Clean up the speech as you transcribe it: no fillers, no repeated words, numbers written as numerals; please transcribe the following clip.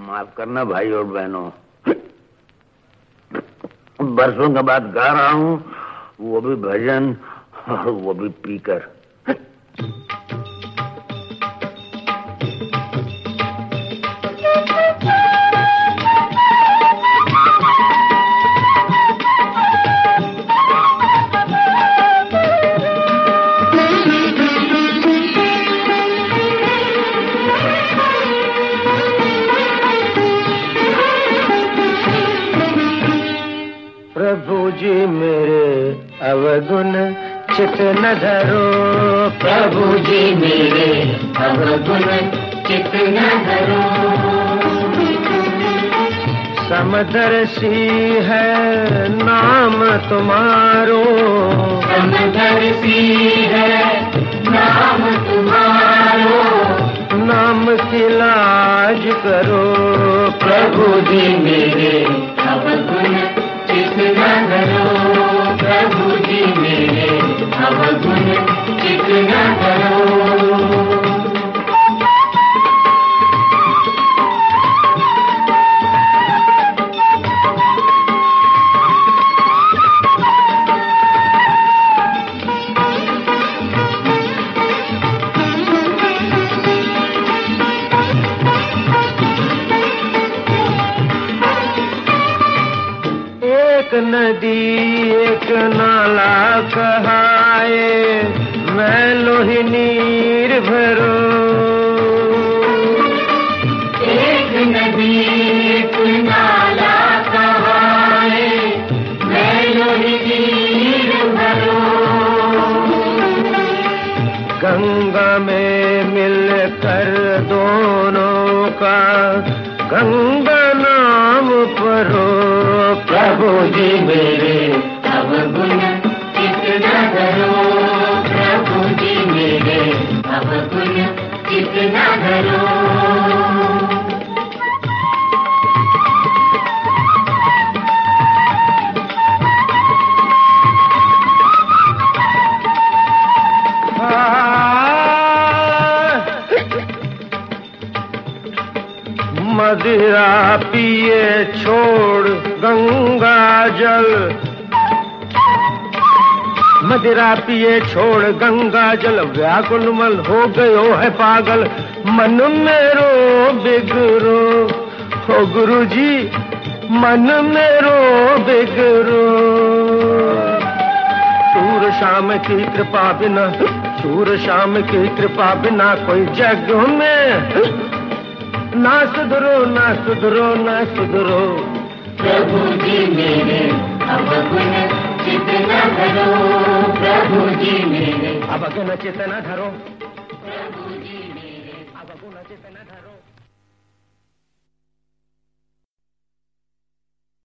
माफ करना भाई और बहनों, बरसों के बाद गा रहा हूँ, वो भी भजन और वो भी पीकर। प्रभु जी मेरे अवगुण चित न धरो, प्रभु जी मेरे अवगुण चित न धरो। समदर्शी है नाम तुम्हारो, समदर्शी है नाम तुम्हारो। नाम की लाज करो, प्रभु जी मेरे अवगुण चित न धरो, प्रभु जी मेरे अवगुण चित न धरो। एक नदी एक नाला कहाए, मैं लोही नीर भरो। एक नदी एक नाला कहाए, मैं लोही नीर भरो। गंगा में मिलकर दोनों का गंगा नाम परो, प्रभु जी मेरे अवगुण चित न धरो, प्रभु जी मेरे अवगुण चित न धरो। मदिरा पिए छोड़ गंगा जल, मदिरा पिए छोड़ गंगा जल, व्याकुल मन हो गयो है पागल, मन मेरो बिगरो। हो गुरु जी मन मेरो बिगरो। सूर शाम की कृपा बिना, सूर शाम की कृपा बिना कोई जग में ना सुधरो, ना सुधरो, ना सुधरो। प्रभु जी मेरे अवगुण चित न धरो, प्रभु जी मेरे अवगुण चित न धरो, प्रभु जी मेरे अवगुण चित न धरो।